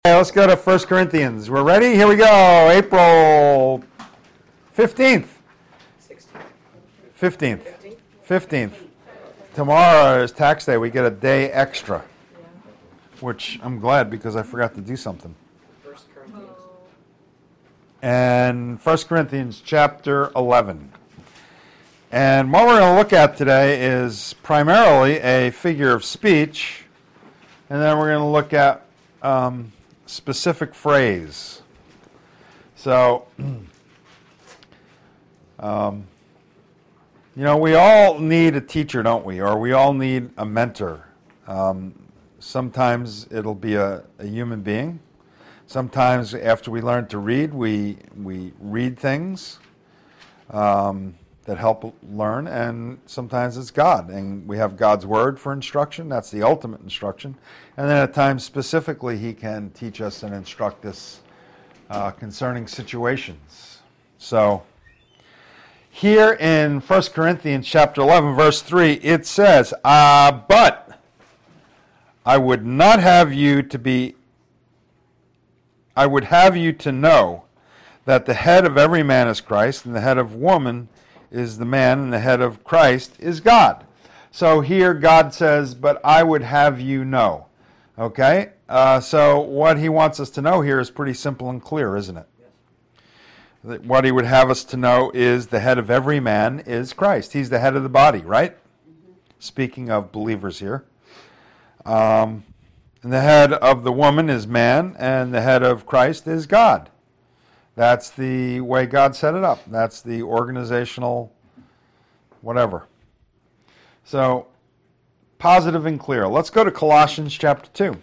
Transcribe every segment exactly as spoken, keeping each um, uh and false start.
Okay, let's go to First Corinthians. We're ready? Here we go. April fifteenth. fifteenth. fifteenth. Tomorrow is tax day. We get a day extra, which I'm glad because I forgot to do something. And First Corinthians chapter eleven. And what we're going to look at today is primarily a figure of speech, and then we're going to look at um, specific phrase. So, um, you know, we all need a teacher, don't we? Or we all need a mentor. Um, sometimes it'll be a, a human being. Sometimes after we learn to read, we we read things um, that help learn, and sometimes it's God. And we have God's Word for instruction. That's the ultimate instruction. And then at times specifically He can teach us and instruct us uh, concerning situations. So here in First Corinthians chapter eleven, verse three, it says, uh, But I would not have you to be I would have you to know that the head of every man is Christ, and the head of woman is the man, and the head of Christ is God. So here God says, but I would have you know. Okay? Uh, so what he wants us to know here is pretty simple and clear, isn't it? Yes. What he would have us to know is the head of every man is Christ. He's the head of the body, right? Mm-hmm. Speaking of believers here. Um... And the head of the woman is man, and the head of Christ is God. That's the way God set it up. That's the organizational whatever. So, positive and clear. Let's go to Colossians chapter two.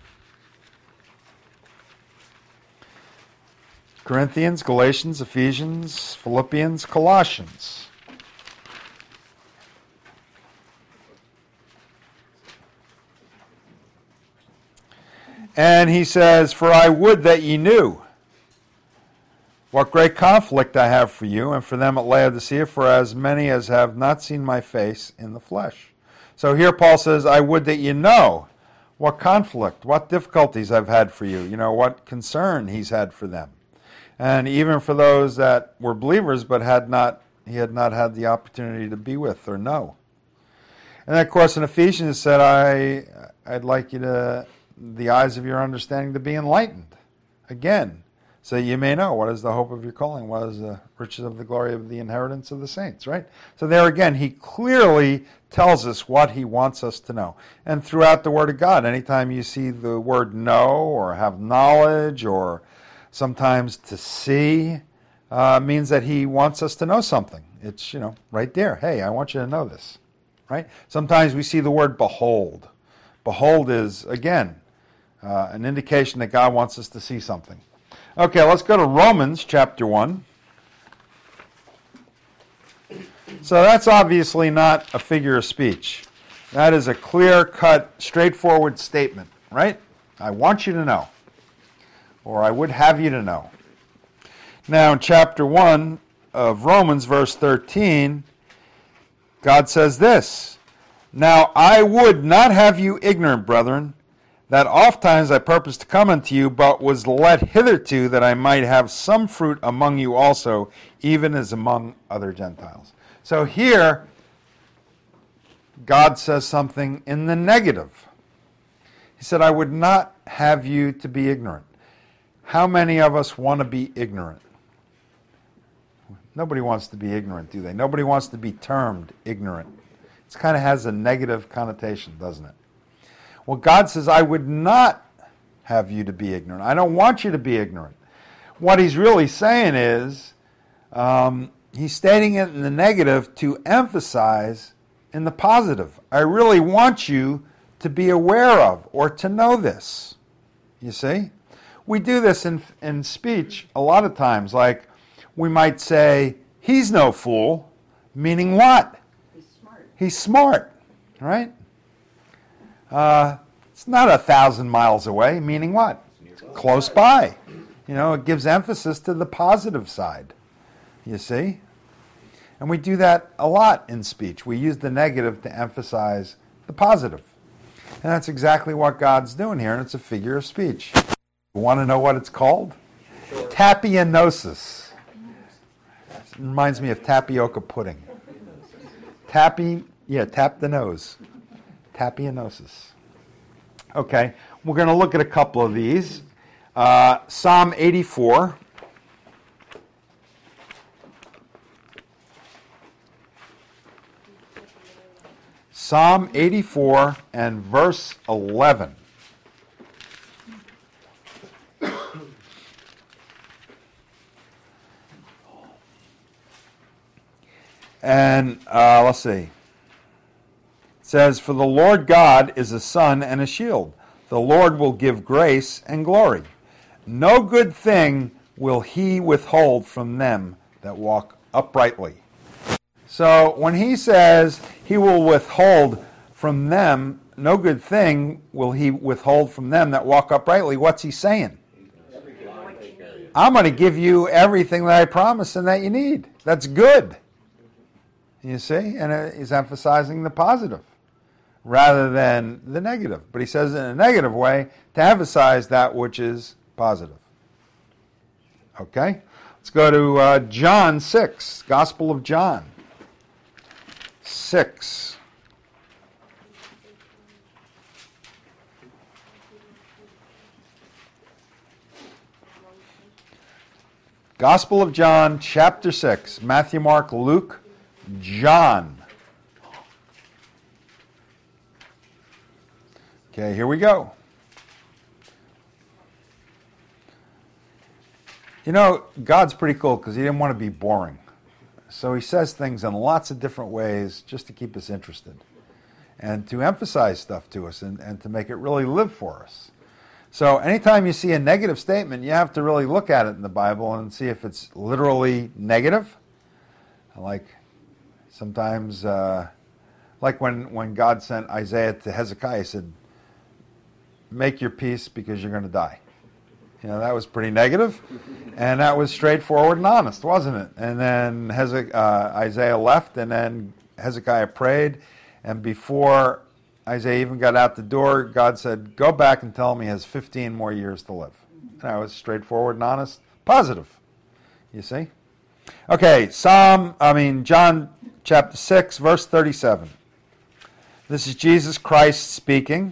Corinthians, Galatians, Ephesians, Philippians, Colossians. And he says, For I would that ye knew what great conflict I have for you, and for them at Laodicea, for as many as have not seen my face in the flesh. So here Paul says, I would that you know what conflict, what difficulties I've had for you, you know, what concern he's had for them. And even for those that were believers but had not, he had not had the opportunity to be with or know. And then, of course, in Ephesians it said, I, I'd like you to the eyes of your understanding to be enlightened. Again, so you may know what is the hope of your calling, what is the riches of the glory of the inheritance of the saints, right? So there again, he clearly tells us what he wants us to know. And throughout the Word of God, anytime you see the word know or have knowledge or sometimes to see, uh, means that he wants us to know something. It's, you know, right there. Hey, I want you to know this, right? Sometimes we see the word behold. Behold is, again, Uh, an indication that God wants us to see something. Okay, let's go to Romans chapter one. So that's obviously not a figure of speech. That is a clear-cut, straightforward statement, right? I want you to know, or I would have you to know. Now in chapter one of Romans, verse thirteen, God says this, Now I would not have you ignorant, brethren, that oft times I purposed to come unto you, but was led hitherto that I might have some fruit among you also, even as among other Gentiles. So here, God says something in the negative. He said, I would not have you to be ignorant. How many of us want to be ignorant? Nobody wants to be ignorant, do they? Nobody wants to be termed ignorant. It kind of has a negative connotation, doesn't it? Well, God says, I would not have you to be ignorant. I don't want you to be ignorant. What he's really saying is, um, he's stating it in the negative to emphasize in the positive. I really want you to be aware of or to know this. You see? We do this in, in speech a lot of times. Like, we might say, he's no fool, meaning what? He's smart. He's smart, right? Uh, it's not a thousand miles away, meaning what? It's close by. You know, it gives emphasis to the positive side, you see? And we do that a lot in speech. We use the negative to emphasize the positive. And that's exactly what God's doing here, and it's a figure of speech. You want to know what it's called? Sure. Tapianosis. It reminds me of tapioca pudding. Tappy, yeah, tap the nose. Tapianosis. Okay, we're going to look at a couple of these. Uh, Psalm eighty-four. Psalm eighty-four and verse eleven. And uh, let's see. It says, "For the Lord God is a sun and a shield. The Lord will give grace and glory. No good thing will he withhold from them that walk uprightly." So when he says he will withhold from them, no good thing will he withhold from them that walk uprightly, what's he saying? I'm going to give you everything that I promised and that you need. That's good. You see? And he's emphasizing the positive rather than the negative. But he says in a negative way to emphasize that which is positive. Okay? Let's go to uh, John six, Gospel of John. six. Gospel of John, chapter six. Matthew, Mark, Luke, John. Okay, here we go. You know, God's pretty cool because he didn't want to be boring. So he says things in lots of different ways just to keep us interested and to emphasize stuff to us and, and to make it really live for us. So anytime you see a negative statement, you have to really look at it in the Bible and see if it's literally negative. Like sometimes, uh, like when, when God sent Isaiah to Hezekiah, he said, "Make your peace because you're going to die." You know, that was pretty negative, and that was straightforward and honest, wasn't it? And then Hezek, uh, Isaiah left, and then Hezekiah prayed, and before Isaiah even got out the door, God said, "Go back and tell him he has fifteen more years to live." And that was straightforward and honest, positive, you see? Okay, Psalm, I mean, John chapter six, verse thirty-seven. This is Jesus Christ speaking.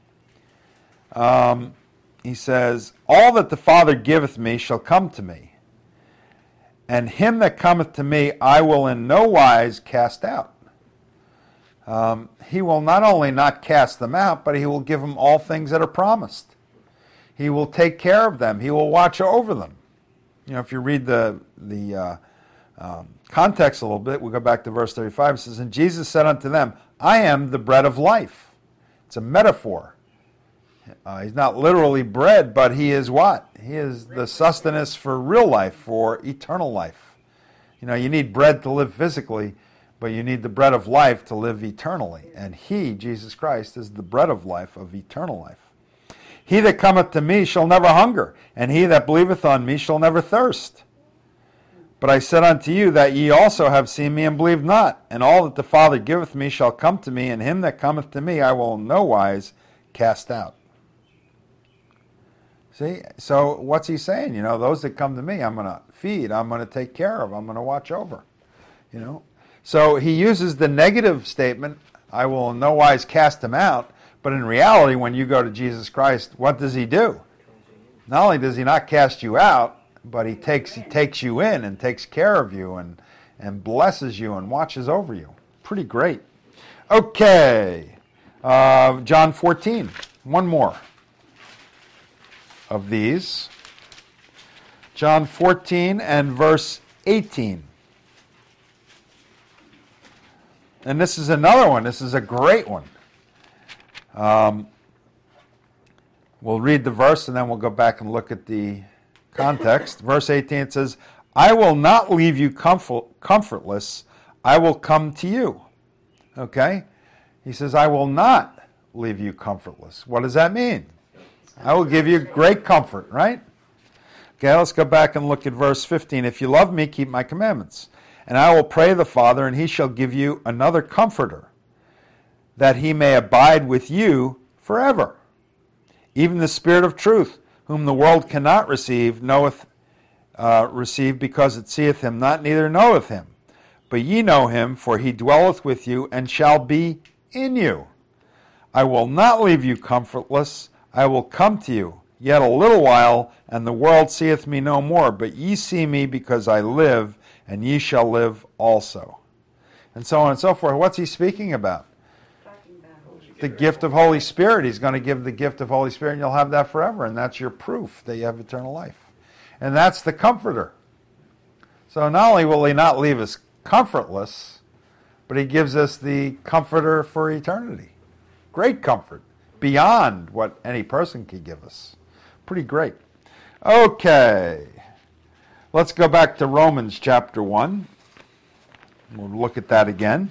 Um... He says, "All that the Father giveth me shall come to me, and him that cometh to me I will in no wise cast out." Um, he will not only not cast them out, but he will give them all things that are promised. He will take care of them. He will watch over them. You know, if you read the the uh, um, context a little bit, we go back to verse thirty-five. It says, "And Jesus said unto them, I am the bread of life." It's a metaphor. Uh, he's not literally bread, but he is what? He is the sustenance for real life, for eternal life. You know, you need bread to live physically, but you need the bread of life to live eternally. And he, Jesus Christ, is the bread of life, of eternal life. "He that cometh to me shall never hunger, and he that believeth on me shall never thirst. But I said unto you that ye also have seen me and believe not. And all that the Father giveth me shall come to me, and him that cometh to me I will in no wise cast out." See, so what's he saying? You know, those that come to me, I'm going to feed, I'm going to take care of, I'm going to watch over. You know, so he uses the negative statement, "I will in no wise cast them out," but in reality, when you go to Jesus Christ, what does he do? Not only does he not cast you out, but he takes he takes you in and takes care of you and and blesses you and watches over you. Pretty great. Okay, uh, John fourteen. One more of these. John fourteen and verse eighteen. And this is another one. This is a great one. Um, we'll read the verse and then we'll go back and look at the context. Verse eighteen, it says, "I will not leave you comfort, comfortless. I will come to you." Okay? He says, "I will not leave you comfortless." What does that mean? I will give you great comfort, right? Okay, let's go back and look at verse fifteen. "If you love me, keep my commandments. And I will pray the Father, and he shall give you another comforter, that he may abide with you forever. Even the Spirit of truth, whom the world cannot receive, knoweth uh, receive, because it seeth him not, neither knoweth him. But ye know him, for he dwelleth with you, and shall be in you. I will not leave you comfortless, I will come to you. Yet a little while, and the world seeth me no more, but ye see me because I live, and ye shall live also. And so on and so forth. What's he speaking about? The gift of Holy Spirit. He's going to give the gift of Holy Spirit, and you'll have that forever, and that's your proof that you have eternal life. And that's the Comforter. So not only will he not leave us comfortless, but he gives us the Comforter for eternity. Great comfort, beyond what any person could give us. Pretty great. Okay, let's go back to Romans chapter one. We'll look at that again.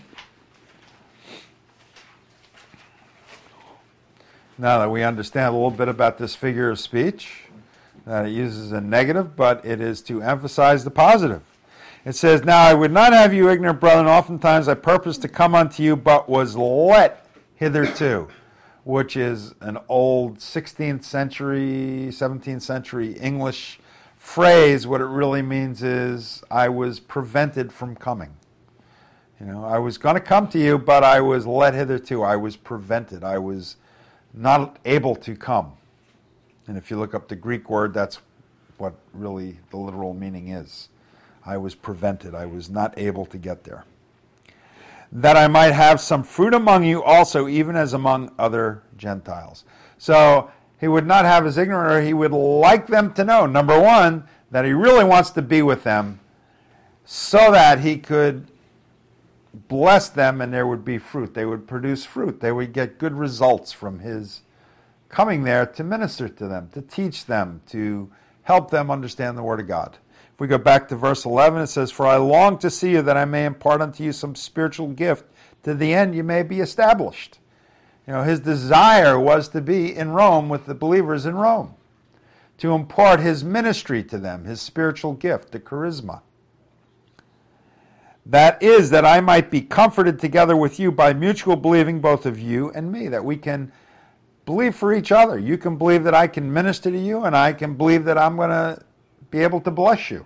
Now that we understand a little bit about this figure of speech, that it uses a negative, but it is to emphasize the positive. It says, Now I would not have you ignorant, brethren, oftentimes I purposed to come unto you, but was let hitherto, which is an old sixteenth century, seventeenth century English phrase. What it really means is, I was prevented from coming. You know, I was going to come to you, but I was let hitherto. I was prevented. I was not able to come. And if you look up the Greek word, that's what really the literal meaning is. I was prevented. I was not able to get there. That I might have some fruit among you also, even as among other Gentiles. So he would not have us ignorant, or he would like them to know, number one, that he really wants to be with them so that he could bless them and there would be fruit. They would produce fruit. They would get good results from his coming there to minister to them, to teach them, to help them understand the Word of God. If we go back to verse eleven, it says, For I long to see you that I may impart unto you some spiritual gift, to the end you may be established. You know, his desire was to be in Rome with the believers in Rome, to impart his ministry to them, his spiritual gift, the charisma. That is, that I might be comforted together with you by mutual believing, both of you and me, that we can believe for each other. You can believe that I can minister to you, and I can believe that I'm going to be able to bless you.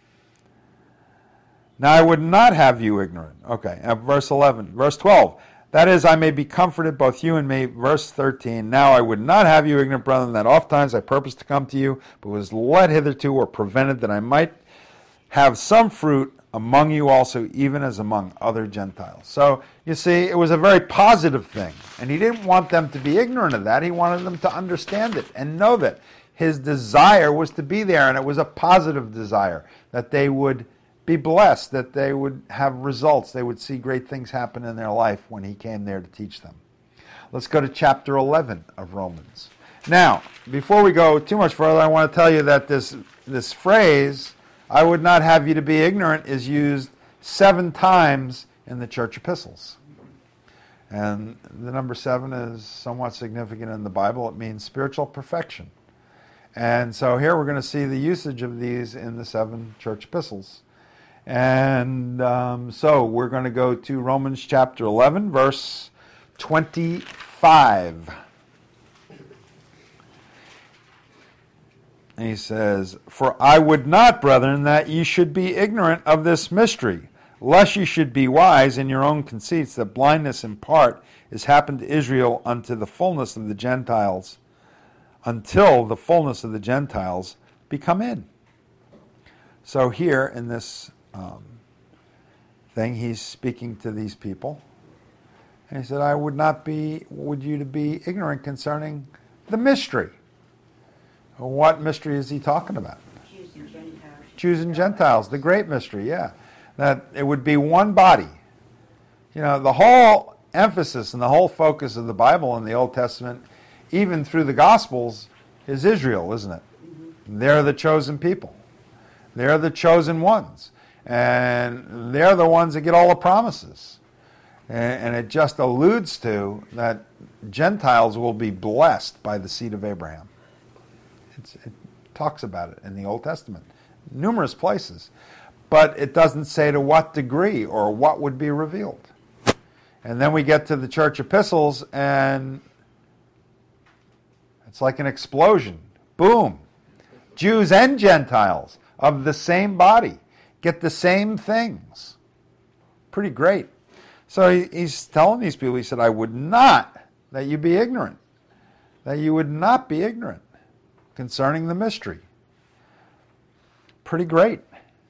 Now I would not have you ignorant. Okay, uh, verse eleven. Verse twelve. That is, I may be comforted, both you and me. Verse thirteen. Now I would not have you ignorant, brethren, that oft times I purposed to come to you, but was led hitherto or prevented, that I might have some fruit among you also, even as among other Gentiles. So, you see, it was a very positive thing. And he didn't want them to be ignorant of that. He wanted them to understand it and know that his desire was to be there, and it was a positive desire, that they would be blessed, that they would have results, they would see great things happen in their life when he came there to teach them. Let's go to chapter eleven of Romans. Now, before we go too much further, I want to tell you that this, this phrase, I would not have you to be ignorant, is used seven times in the church epistles. And the number seven is somewhat significant in the Bible. It means spiritual perfection. And so here we're going to see the usage of these in the seven church epistles. And um, so we're going to go to Romans chapter eleven, verse twenty-five. And he says, For I would not, brethren, that ye should be ignorant of this mystery, lest ye should be wise in your own conceits, that blindness in part is happened to Israel unto the fullness of the Gentiles, until the fullness of the Gentiles be come in. So here in this um, thing, he's speaking to these people. And he said, I would not be, would you to be ignorant concerning the mystery. What mystery is he talking about? Choosing Gentiles. Choosing Gentiles, the great mystery, yeah. That it would be one body. You know, the whole emphasis and the whole focus of the Bible in the Old Testament, even through the Gospels, is Israel, isn't it? Mm-hmm. They're the chosen people. They're the chosen ones. And they're the ones that get all the promises. And, and it just alludes to that Gentiles will be blessed by the seed of Abraham. It's, it talks about it in the Old Testament, numerous places. But it doesn't say to what degree or what would be revealed. And then we get to the church epistles, and it's like an explosion. Boom. Jews and Gentiles of the same body get the same things. Pretty great. So he, he's telling these people, he said, I would not that you be ignorant, that you would not be ignorant concerning the mystery. Pretty great.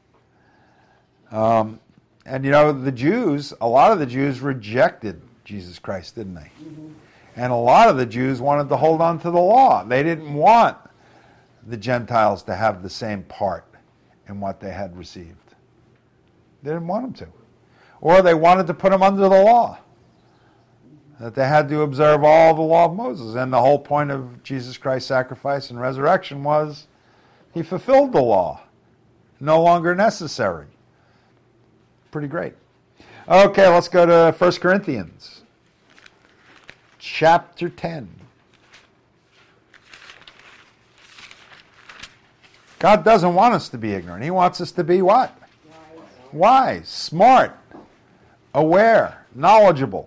Um, and you know, the Jews, a lot of the Jews rejected Jesus Christ, didn't they? Mm-hmm. And a lot of the Jews wanted to hold on to the law. They didn't want the Gentiles to have the same part in what they had received. They didn't want them to. Or they wanted to put them under the law, that they had to observe all the law of Moses. And the whole point of Jesus Christ's sacrifice and resurrection was he fulfilled the law. No longer necessary. Pretty great. Okay, let's go to First Corinthians chapter ten. God doesn't want us to be ignorant. He wants us to be what? Wise. Wise, smart, aware, knowledgeable.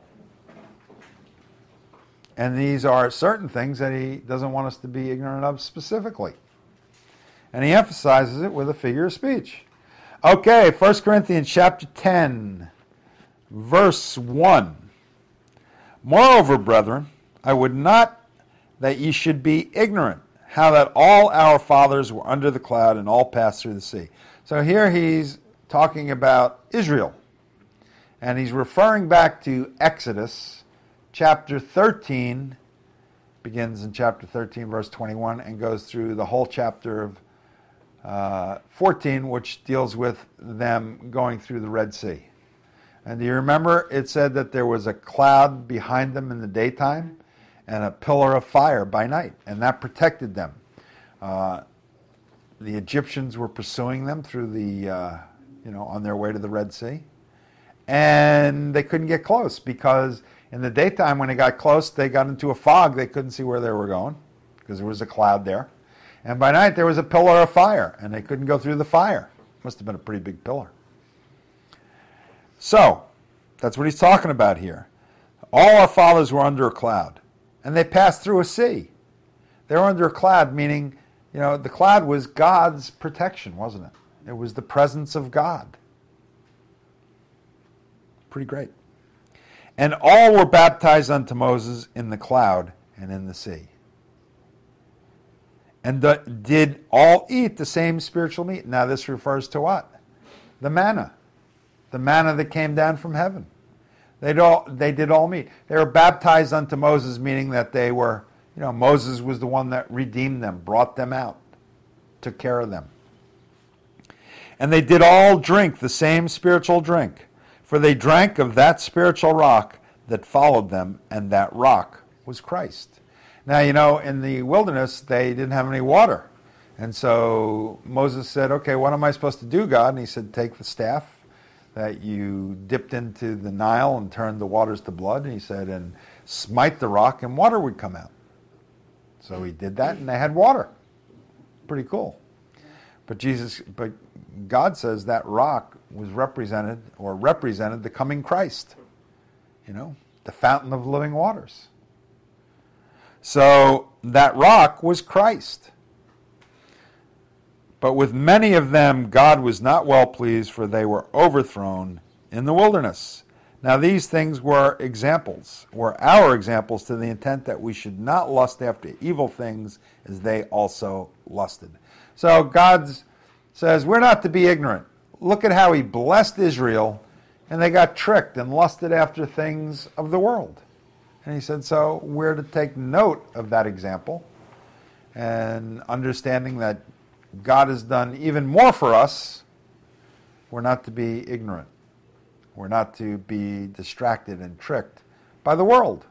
And these are certain things that he doesn't want us to be ignorant of specifically. And he emphasizes it with a figure of speech. Okay, First Corinthians chapter ten, verse one. Moreover, brethren, I would not that ye should be ignorant, how that all our fathers were under the cloud and all passed through the sea. So here he's talking about Israel. And he's referring back to Exodus chapter thirteen, begins in chapter thirteen, verse twenty-one, and goes through the whole chapter of uh, fourteen, which deals with them going through the Red Sea. And do you remember it said that there was a cloud behind them in the daytime and a pillar of fire by night, and that protected them. Uh, the Egyptians were pursuing them through the, uh, you know, on their way to the Red Sea, and they couldn't get close because in the daytime when they got close, they got into a fog. They couldn't see where they were going because there was a cloud there. And by night there was a pillar of fire, and they couldn't go through the fire. Must have been a pretty big pillar. So, that's what he's talking about here. All our fathers were under a cloud, and they passed through a sea. They were under a cloud, meaning, you know, the cloud was God's protection, wasn't it? It was the presence of God. Pretty great. And all were baptized unto Moses in the cloud and in the sea. And the, did all eat the same spiritual meat. Now this refers to what? The manna. The manna that came down from heaven. They'd all, they did all meat. They were baptized unto Moses, meaning that they were, you know, Moses was the one that redeemed them, brought them out, took care of them. And they did all drink the same spiritual drink, for they drank of that spiritual rock that followed them, and that rock was Christ. Now, you know, in the wilderness, they didn't have any water. And so Moses said, okay, what am I supposed to do, God? And he said, take the staff that you dipped into the Nile and turned the waters to blood. And he said, and smite the rock and water would come out. So he did that and they had water. Pretty cool. But Jesus, but God says that rock was represented or represented the coming Christ. You know, the fountain of living waters. So that rock was Christ. But with many of them God was not well pleased, for they were overthrown in the wilderness. Now these things were examples, were our examples, to the intent that we should not lust after evil things as they also lusted. So God says we're not to be ignorant. Look at how he blessed Israel, and they got tricked and lusted after things of the world. And he said, so we're to take note of that example and understanding that God has done even more for us. We're not to be ignorant. We're not to be distracted and tricked by the world.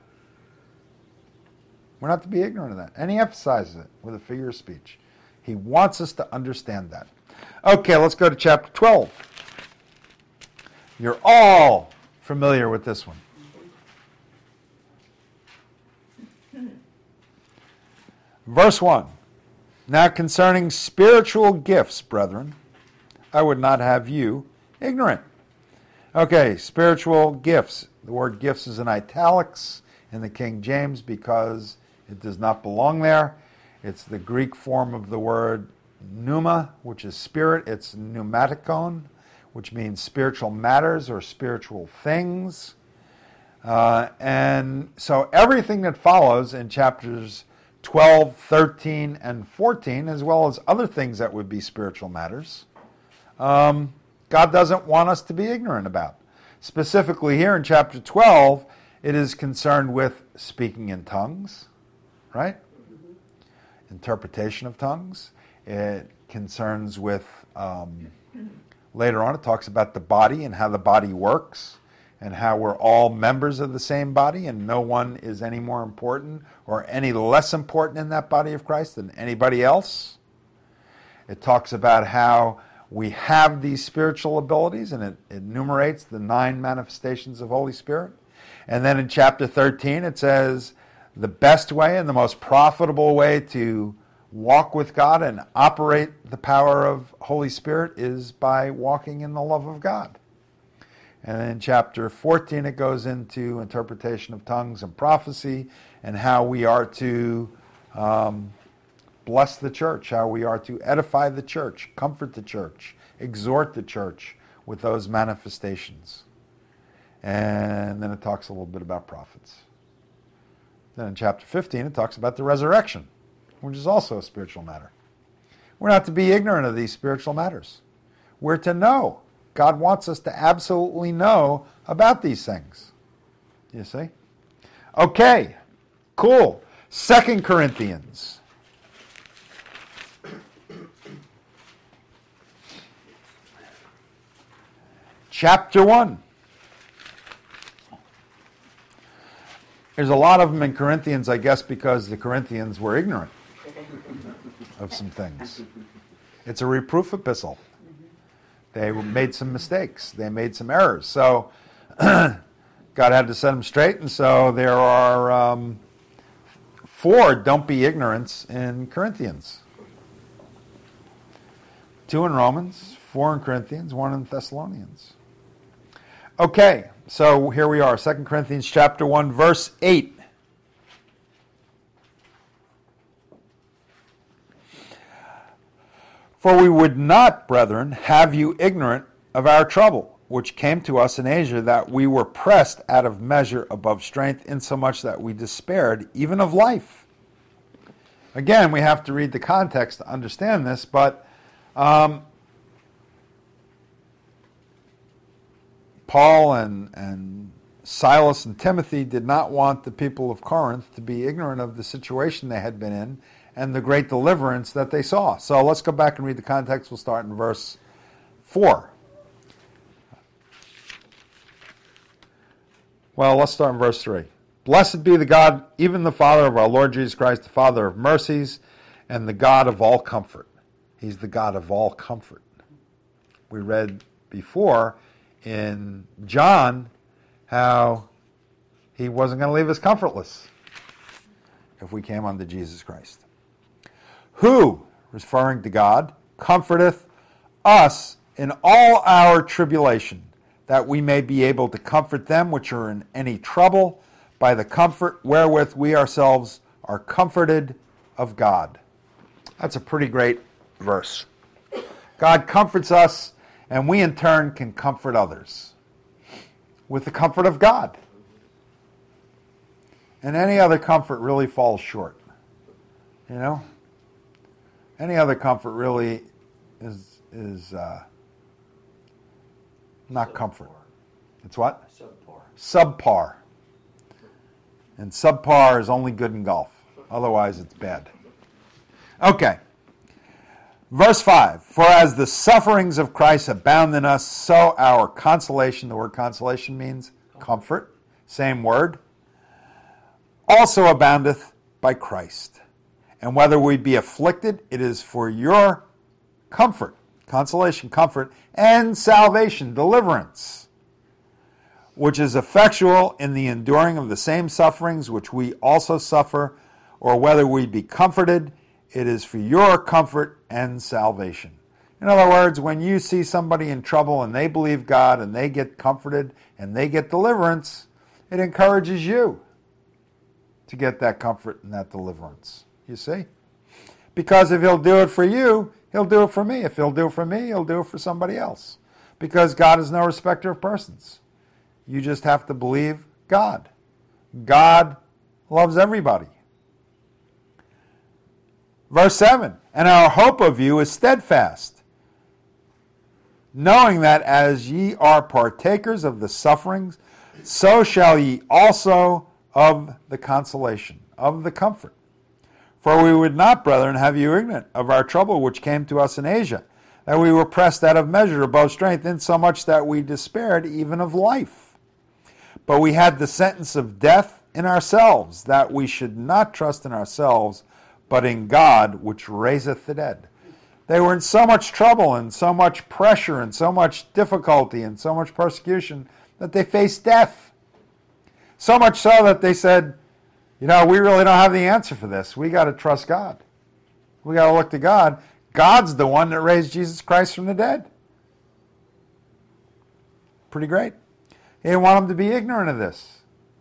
We're not to be ignorant of that. And he emphasizes it with a figure of speech. He wants us to understand that. Okay, let's go to chapter twelve. You're all familiar with this one. Verse one. Now concerning spiritual gifts, brethren, I would not have you ignorant. Okay, spiritual gifts. The word gifts is in italics in the King James because it does not belong there. It's the Greek form of the word pneuma, which is spirit. It's pneumatikon, which means spiritual matters or spiritual things. Uh, and so everything that follows in chapters twelve, thirteen, and fourteen, as well as other things that would be spiritual matters, um, God doesn't want us to be ignorant about. Specifically here in chapter twelve, it is concerned with speaking in tongues, right? Mm-hmm. Interpretation of tongues. It concerns with, um, later on it talks about the body and how the body works and how we're all members of the same body and no one is any more important or any less important in that body of Christ than anybody else. It talks about how we have these spiritual abilities, and it, it enumerates the nine manifestations of Holy Spirit. And then in chapter thirteen, it says the best way and the most profitable way to walk with God and operate the power of Holy Spirit is by walking in the love of God. And then in chapter fourteen, it goes into interpretation of tongues and prophecy and how we are to um, bless the church, how we are to edify the church, comfort the church, exhort the church with those manifestations. And then it talks a little bit about prophets. Then in chapter fifteen, it talks about the resurrection, which is also a spiritual matter. We're not to be ignorant of these spiritual matters. We're to know. God wants us to absolutely know about these things. You see? Okay, cool. Second Corinthians. Chapter one. There's a lot of them in Corinthians, I guess, because the Corinthians were ignorant of some things. It's a reproof epistle. They made some mistakes. They made some errors. So God had to set them straight, and so there are um, four don't be ignorants in Corinthians. Two in Romans, four in Corinthians, one in Thessalonians. Okay, so here we are, Second Corinthians chapter one, verse eight. For we would not, brethren, have you ignorant of our trouble, which came to us in Asia, that we were pressed out of measure above strength, insomuch that we despaired even of life. Again, we have to read the context to understand this, but um, Paul and, and Silas and Timothy did not want the people of Corinth to be ignorant of the situation they had been in and the great deliverance that they saw. So let's go back and read the context. We'll start in verse four. Well, let's start in verse three. Blessed be the God, even the Father of our Lord Jesus Christ, the Father of mercies, and the God of all comfort. He's the God of all comfort. We read before in John how he wasn't going to leave us comfortless if we came unto Jesus Christ. Who, referring to God, comforteth us in all our tribulation, that we may be able to comfort them which are in any trouble by the comfort wherewith we ourselves are comforted of God. That's a pretty great verse. God comforts us, and we in turn can comfort others with the comfort of God. And any other comfort really falls short. You know? Any other comfort really is is uh, not comfort. It's what? Subpar. Subpar. And subpar is only good in golf. Otherwise, it's bad. Okay. Verse five. For as the sufferings of Christ abound in us, so our consolation, the word consolation means comfort, same word, also aboundeth by Christ. And whether we be afflicted, it is for your comfort, consolation, comfort, and salvation, deliverance, which is effectual in the enduring of the same sufferings which we also suffer, or whether we be comforted, it is for your comfort and salvation. In other words, when you see somebody in trouble and they believe God and they get comforted and they get deliverance, it encourages you to get that comfort and that deliverance. You see? Because if he'll do it for you, he'll do it for me. If he'll do it for me, he'll do it for somebody else. Because God is no respecter of persons. You just have to believe God. God loves everybody. Verse seven, and our hope of you is steadfast, knowing that as ye are partakers of the sufferings, so shall ye also of the consolation, of the comfort. For we would not, brethren, have you ignorant of our trouble which came to us in Asia, that we were pressed out of measure above strength, insomuch that we despaired even of life. But we had the sentence of death in ourselves, that we should not trust in ourselves, but in God which raiseth the dead. They were in so much trouble and so much pressure and so much difficulty and so much persecution that they faced death. So much so that they said, you know, we really don't have the answer for this. We got to trust God. We got to look to God. God's the one that raised Jesus Christ from the dead. Pretty great. He didn't want them to be ignorant of this.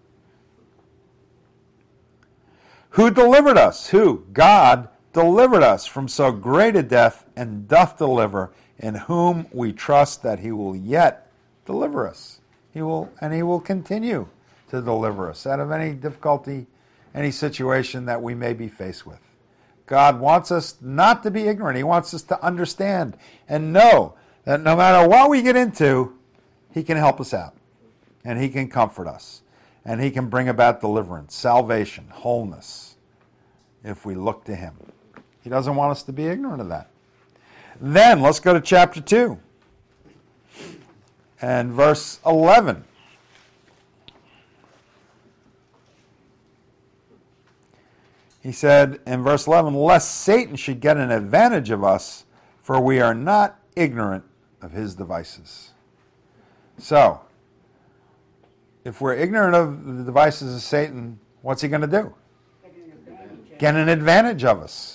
Who delivered us? Who? God delivered us from so great a death, and doth deliver, in whom we trust that he will yet deliver us. He will, and he will continue to deliver us out of any difficulty, any situation that we may be faced with. God wants us not to be ignorant. He wants us to understand and know that no matter what we get into, he can help us out, and he can comfort us, and he can bring about deliverance, salvation, wholeness, if we look to him. He doesn't want us to be ignorant of that. Then let's go to chapter two and verse eleven. He said in verse eleven, lest Satan should get an advantage of us, for we are not ignorant of his devices. So, if we're ignorant of the devices of Satan, what's he going to do? Get an advantage of us.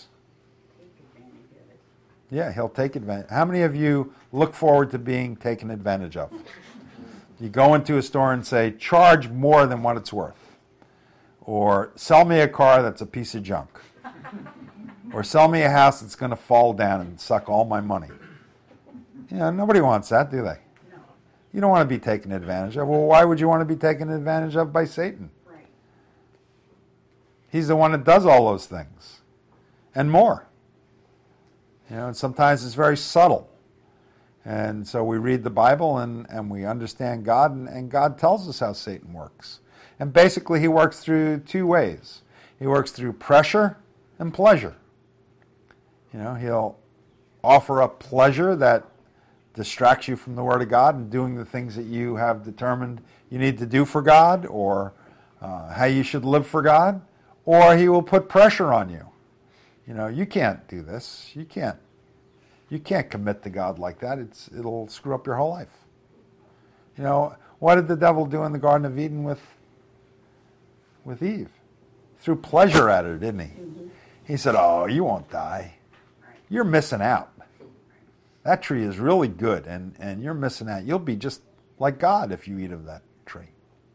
Yeah, he'll take advantage. How many of you look forward to being taken advantage of? You go into a store and say, charge more than what it's worth. Or sell me a car that's a piece of junk. Or sell me a house that's going to fall down and suck all my money. You know, nobody wants that, do they? No. You don't want to be taken advantage of. Well, why would you want to be taken advantage of by Satan? Right. He's the one that does all those things. And more. You know, and sometimes it's very subtle. And so we read the Bible and, and we understand God, and, and God tells us how Satan works. And basically he works through two ways. He works through pressure and pleasure. You know, he'll offer up pleasure that distracts you from the Word of God and doing the things that you have determined you need to do for God, or uh, how you should live for God. Or he will put pressure on you. You know, you can't do this. You can't. You can't commit to God like that. It's it'll screw up your whole life. You know, what did the devil do in the Garden of Eden with with Eve? Threw pleasure at her, didn't he? Mm-hmm. He said, "Oh, you won't die. You're missing out. That tree is really good, and, and you're missing out. You'll be just like God if you eat of that tree."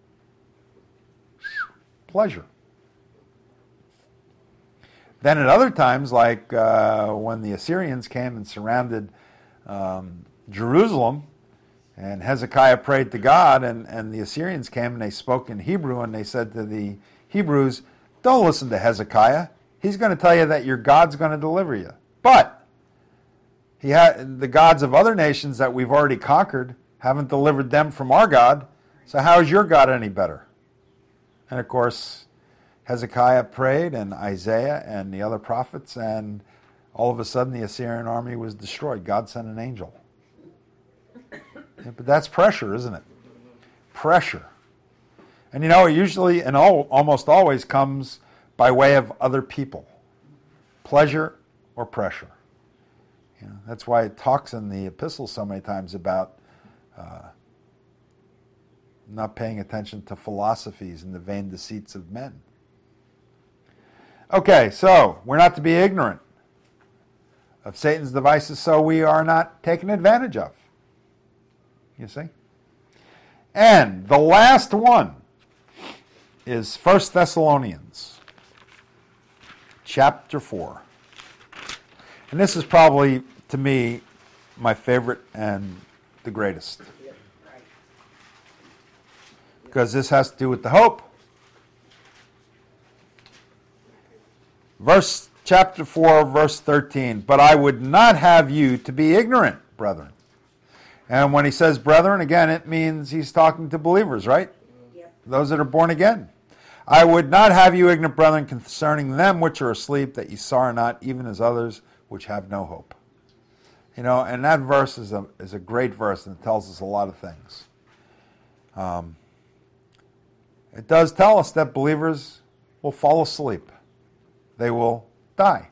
Pleasure. Then at other times, like uh, when the Assyrians came and surrounded um, Jerusalem, and Hezekiah prayed to God, and, and the Assyrians came and they spoke in Hebrew, and they said to the Hebrews, don't listen to Hezekiah. He's going to tell you that your God's going to deliver you. But he had the gods of other nations that we've already conquered haven't delivered them from our God, so how is your God any better? And of course, Hezekiah prayed, and Isaiah and the other prophets, and all of a sudden the Assyrian army was destroyed. God sent an angel. Yeah, but that's pressure, isn't it? Pressure. And you know, it usually and all, almost always comes by way of other people. Pleasure or pressure. You know, that's why it talks in the epistles so many times about uh, not paying attention to philosophies and the vain deceits of men. Okay, so we're not to be ignorant of Satan's devices, so we are not taken advantage of. You see? And the last one is First Thessalonians chapter four. And this is probably, to me, my favorite and the greatest. Because this has to do with the hope. Verse chapter four, verse thirteen. But I would not have you to be ignorant, brethren. And when he says brethren, again, it means he's talking to believers, right? Yep. Those that are born again. I would not have you ignorant, brethren, concerning them which are asleep, that ye sorrow not, even as others which have no hope. You know, and that verse is a is a great verse, and it tells us a lot of things. Um, it does tell us that believers will fall asleep. They will die.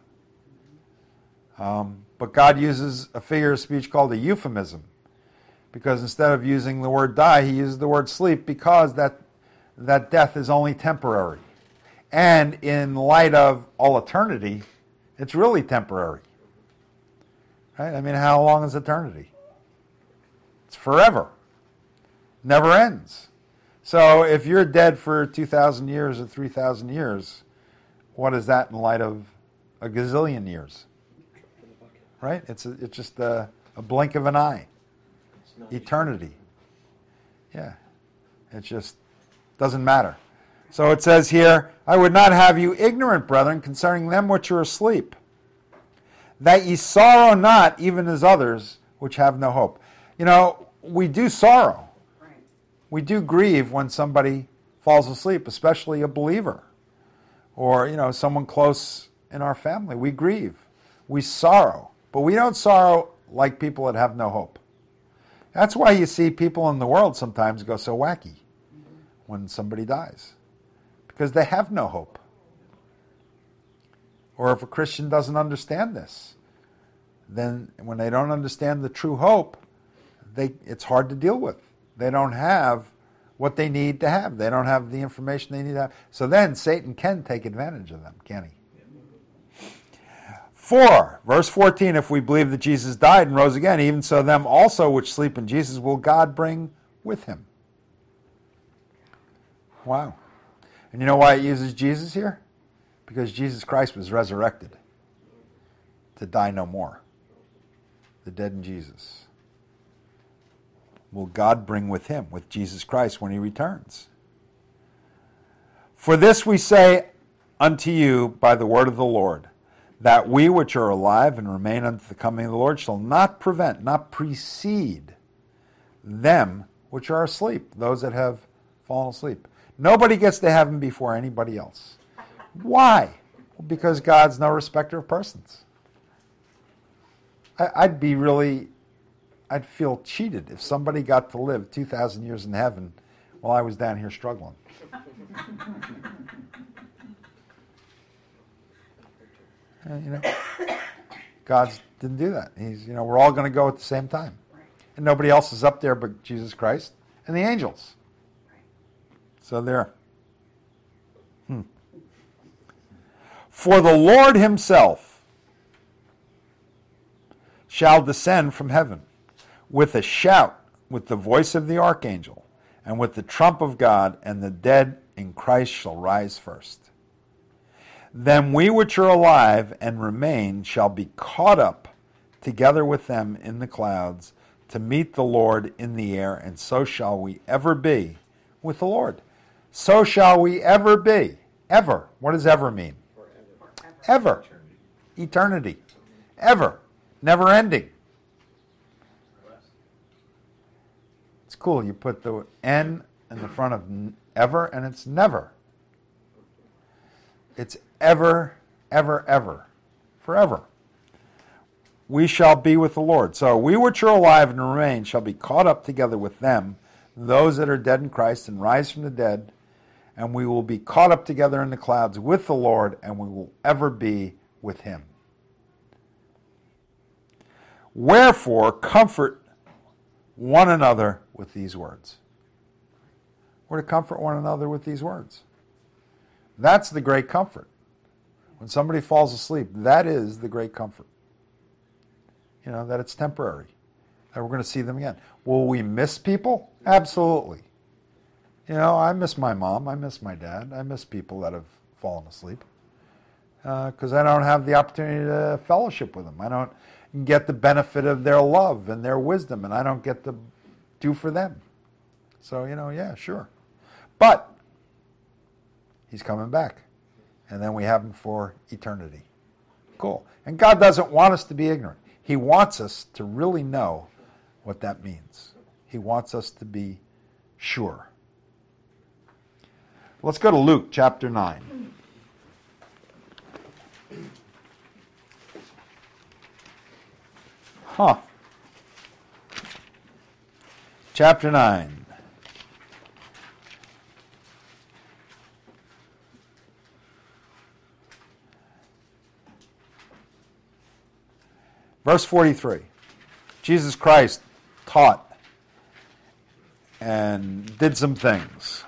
Um, but God uses a figure of speech called a euphemism, because instead of using the word die, he uses the word sleep, because that that death is only temporary. And in light of all eternity, it's really temporary. Right? I mean, how long is eternity? It's forever. Never ends. So if you're dead for two thousand years or three thousand years, what is that in light of a gazillion years? Right? It's a, it's just a, a blink of an eye. Eternity. Yeah. It just doesn't matter. So it says here, I would not have you ignorant, brethren, concerning them which are asleep, that ye sorrow not, even as others which have no hope. You know, we do sorrow. We do grieve when somebody falls asleep, especially a believer, or, you know, someone close in our family. We grieve. We sorrow. But we don't sorrow like people that have no hope. That's why you see people in the world sometimes go so wacky when somebody dies, because they have no hope. Or if a Christian doesn't understand this, then when they don't understand the true hope, they it's hard to deal with. They don't have what they need to have. They don't have the information they need to have. So then Satan can take advantage of them, can he? Four, verse fourteen, if we believe that Jesus died and rose again, even so them also which sleep in Jesus will God bring with him. Wow. And you know why it uses Jesus here? Because Jesus Christ was resurrected to die no more. The dead in Jesus will God bring with him, with Jesus Christ, when he returns. For this we say unto you by the word of the Lord, that we which are alive and remain unto the coming of the Lord shall not prevent, not precede them which are asleep, those that have fallen asleep. Nobody gets to heaven before anybody else. Why? Well, because God's no respecter of persons. I, I'd be really... I'd feel cheated if somebody got to live two thousand years in heaven while I was down here struggling. And, you know, God didn't do that. He's, you know, we're all going to go at the same time. And nobody else is up there but Jesus Christ and the angels. So there. Hmm. For the Lord himself shall descend from heaven with a shout, with the voice of the archangel, and with the trump of God, and the dead in Christ shall rise first. Then we which are alive and remain shall be caught up together with them in the clouds to meet the Lord in the air, and so shall we ever be with the Lord. So shall we ever be. Ever. What does ever mean? Forever. Ever. Eternity. Ever. Never ending. It's cool. You put the N in the front of ever, and it's never. It's ever, ever, ever. Forever. We shall be with the Lord. So we which are alive and remain shall be caught up together with them, those that are dead in Christ, and rise from the dead, and we will be caught up together in the clouds with the Lord, and we will ever be with him. Wherefore, comfort one another with these words. We're to comfort one another with these words. That's the great comfort. When somebody falls asleep, that is the great comfort. You know, that it's temporary. That we're going to see them again. Will we miss people? Absolutely. You know, I miss my mom. I miss my dad. I miss people that have fallen asleep. because uh, I don't have the opportunity to fellowship with them. I don't get the benefit of their love and their wisdom, and I don't get to do for them. So, you know, yeah, sure. But he's coming back, and then we have him for eternity. Cool. And God doesn't want us to be ignorant. He wants us to really know what that means. He wants us to be sure. Let's go to Luke chapter nine. Huh. Chapter nine. Verse forty-three. Jesus Christ taught and did some things.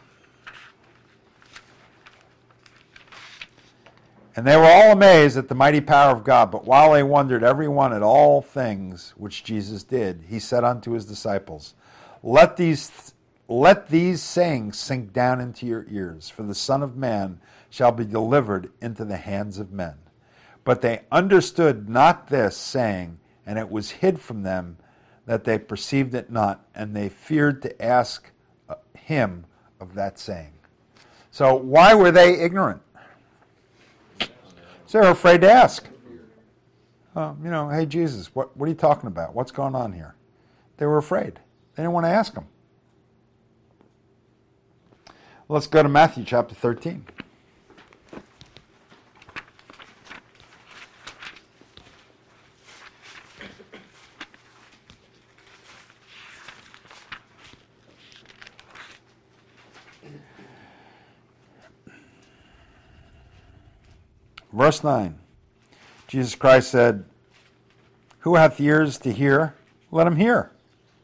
And they were all amazed at the mighty power of God. But while they wondered every one at all things which Jesus did, he said unto his disciples, Let these, let these sayings sink down into your ears, for the Son of Man shall be delivered into the hands of men. But they understood not this saying, and it was hid from them that they perceived it not, and they feared to ask him of that saying. So why were they ignorant? So they were afraid to ask. Uh, you know, hey, Jesus, what, what are you talking about? What's going on here? They were afraid. They didn't want to ask him. Let's go to Matthew chapter thirteen. Verse nine, Jesus Christ said, Who hath ears to hear, let him hear.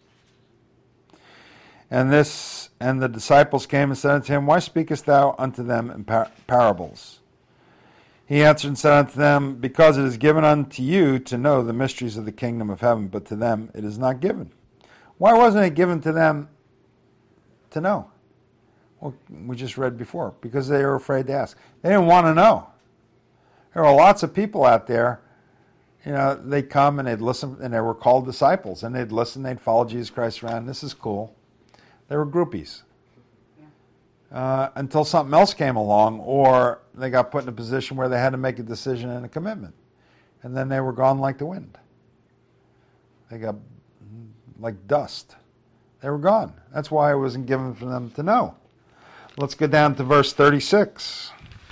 And this, and the disciples came and said unto him, Why speakest thou unto them in par- parables? He answered and said unto them, Because it is given unto you to know the mysteries of the kingdom of heaven, but to them it is not given. Why wasn't it given to them to know? Well, we just read before, because they were afraid to ask. They didn't want to know. There are lots of people out there, you know, they'd come and they'd listen, and they were called disciples, and they'd listen, they'd follow Jesus Christ around. This is cool. They were groupies. Uh, until something else came along, or they got put in a position where they had to make a decision and a commitment. And then they were gone like the wind. They got like dust. They were gone. That's why it wasn't given for them to know. Let's go down to verse thirty-six.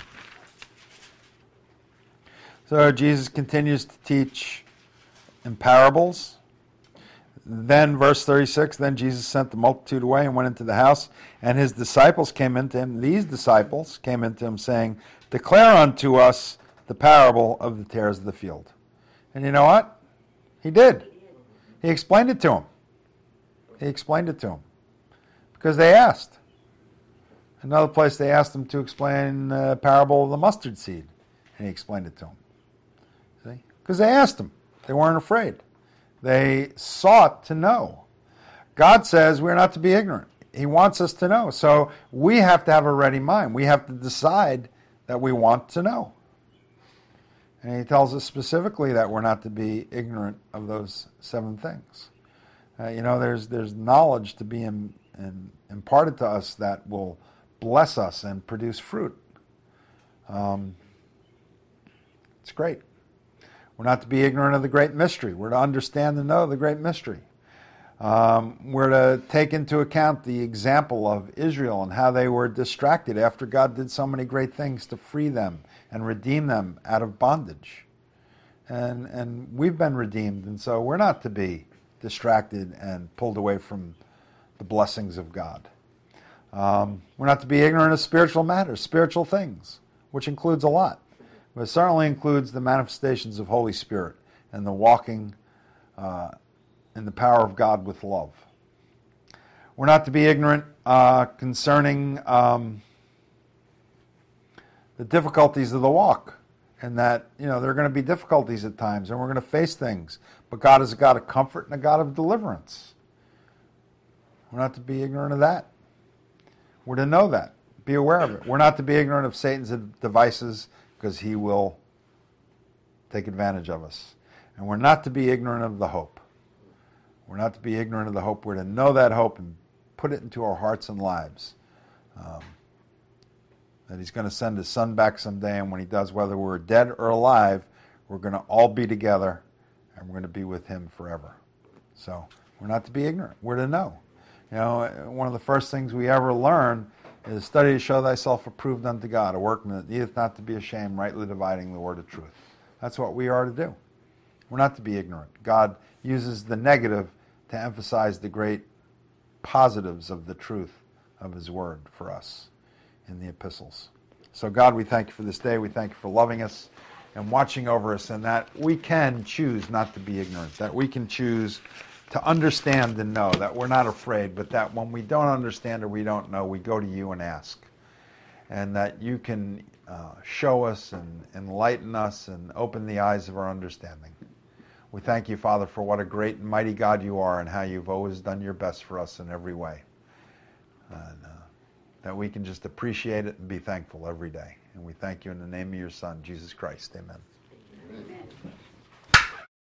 So Jesus continues to teach in parables. Then, verse thirty-six, then Jesus sent the multitude away and went into the house, and his disciples came into him. These disciples came into him, saying, Declare unto us the parable of the tares of the field. And you know what? He did. He explained it to them. He explained it to them. Because they asked. Another place they asked him to explain the parable of the mustard seed. And he explained it to them. See? Because they asked him. They weren't afraid. They sought to know. God says we're not to be ignorant. He wants us to know. So we have to have a ready mind. We have to decide that we want to know. And he tells us specifically that we're not to be ignorant of those seven things. Uh, you know, there's there's knowledge to be in, in, imparted to us that will bless us and produce fruit. Um, it's great. We're not to be ignorant of the great mystery. We're to understand and know the great mystery. Um, we're to take into account the example of Israel and how they were distracted after God did so many great things to free them and redeem them out of bondage. And, and we've been redeemed, and so we're not to be distracted and pulled away from the blessings of God. Um, we're not to be ignorant of spiritual matters, spiritual things, which includes a lot. But it certainly includes the manifestations of Holy Spirit and the walking uh, in the power of God with love. We're not to be ignorant uh, concerning um, the difficulties of the walk, and that, you know, there are going to be difficulties at times, and we're going to face things. But God is a God of comfort and a God of deliverance. We're not to be ignorant of that. We're to know that. Be aware of it. We're not to be ignorant of Satan's devices, because he will take advantage of us. And we're not to be ignorant of the hope. We're not to be ignorant of the hope. We're to know that hope and put it into our hearts and lives. Um, that he's going to send his son back someday, and when he does, whether we're dead or alive, we're going to all be together, and we're going to be with him forever. So we're not to be ignorant. We're to know. You know, one of the first things we ever learn is study to show thyself approved unto God, a workman that needeth not to be ashamed, rightly dividing the word of truth. That's what we are to do. We're not to be ignorant. God uses the negative to emphasize the great positives of the truth of his word for us in the epistles. So God, we thank you for this day. We thank you for loving us and watching over us, and that we can choose not to be ignorant, that we can choose to understand and know, that we're not afraid, but that when we don't understand or we don't know, we go to you and ask. And that you can uh, show us and enlighten us and open the eyes of our understanding. We thank you, Father, for what a great and mighty God you are and how you've always done your best for us in every way. And uh, that we can just appreciate it and be thankful every day. And we thank you in the name of your Son, Jesus Christ. Amen. Amen.